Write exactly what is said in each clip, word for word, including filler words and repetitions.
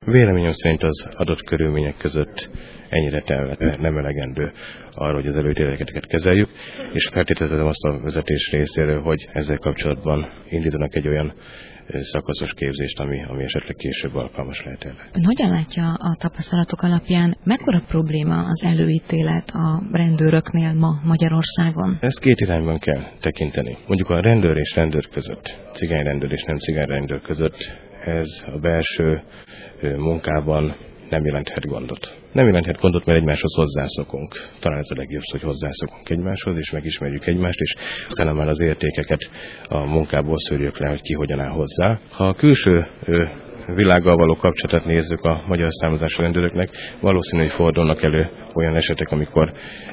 Véleményem szerint az adott körülmények között ennyire telvet nem elegendő arra, hogy az előítéleteket kezeljük, és feltételezem azt a vezetés részéről, hogy ezzel kapcsolatban indítanak egy olyan szakaszos képzést, ami, ami esetleg később alkalmas lehet erre. Ön hogyan látja a tapasztalatok alapján, mekkora probléma az előítélet a rendőröknél ma Magyarországon? Ezt két irányban kell tekinteni. Mondjuk a rendőr és rendőr között, cigányrendőr és nem cigányrendőr között ez a belső munkában nem jelenthet gondot. Nem jelenthet gondot, mert egymáshoz hozzászokunk. Talán ez a legjobb, hogy hozzászokunk egymáshoz, és megismerjük egymást, és utána már az értékeket a munkából szűrjük le, hogy ki hogyan áll hozzá. Ha a külső világgal való kapcsolatot nézzük a magyar származású rendőröknek, valószínű, hogy fordulnak elő olyan esetek, amikor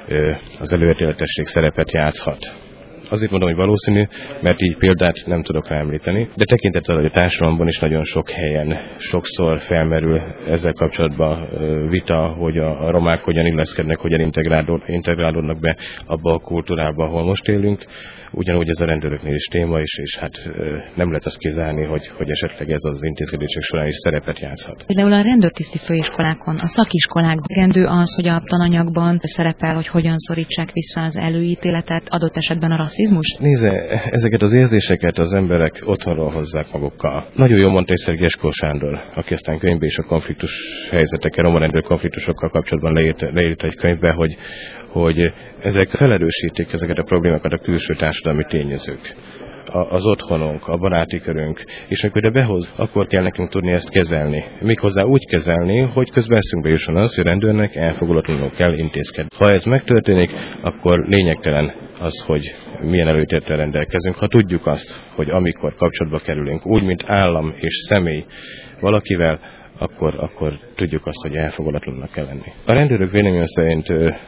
az előítéletesség szerepet játszhat. Azért mondom, hogy valószínű, mert így példát nem tudok rá említeni, de tekintettel, hogy a társadalomban is nagyon sok helyen sokszor felmerül ezzel kapcsolatban vita, hogy a romák hogyan illeszkednek, hogyan integrálódnak be abba a kultúrába, ahol most élünk. Ugyanúgy ez a rendőröknél is téma is, és hát nem lehet azt kizárni, hogy, hogy esetleg ez az intézkedések során is szerepet játszhat. Például a rendőrtiszti főiskolákon, a szakiskolákban legendő az, hogy a tananyagban szerepel, hogy hogyan szorítsák vissza az előítéletet, adott esetben a rasszizmust? Nézze, ezeket az érzéseket az emberek otthonról hozzák magukkal. Nagyon jól mondta egyszer Geskó Sándor, aki aztán könyvbe is a konfliktus helyzetekkel, roma rendőr konfliktusokkal kapcsolatban leírt, leírt egy könyvbe, hogy, hogy ezek felerősítik ezeket a problémákat a külső társadalmi tényezők. Az otthonunk, a baráti körünk, és amikor ide behoz, akkor kell nekünk tudni ezt kezelni. Méghozzá úgy kezelni, hogy közben eszünkbe jusson az, hogy rendőrnek elfogulatlanul kell intézkedni. Ha ez megtörténik, akkor lényegtelen az, hogy milyen előítélettel rendelkezünk. Ha tudjuk azt, hogy amikor kapcsolatba kerülünk, úgy, mint állam és személy valakivel, akkor, akkor tudjuk azt, hogy elfogulatlannak kell lenni. A rendőrök véleményem szerint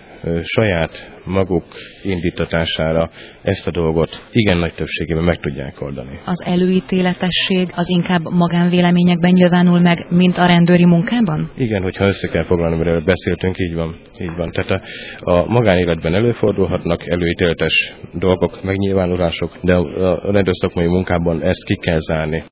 saját maguk indítatására ezt a dolgot igen nagy többségében meg tudják oldani. Az előítéletesség az inkább magánvéleményekben nyilvánul meg, mint a rendőri munkában? Igen, hogyha össze kell foglalni, amiről beszéltünk, így van. Így van. Tehát a, a magánéletben előfordulhatnak előítéletes dolgok, megnyilvánulások, de a rendőrszakmai munkában ezt ki kell zárni.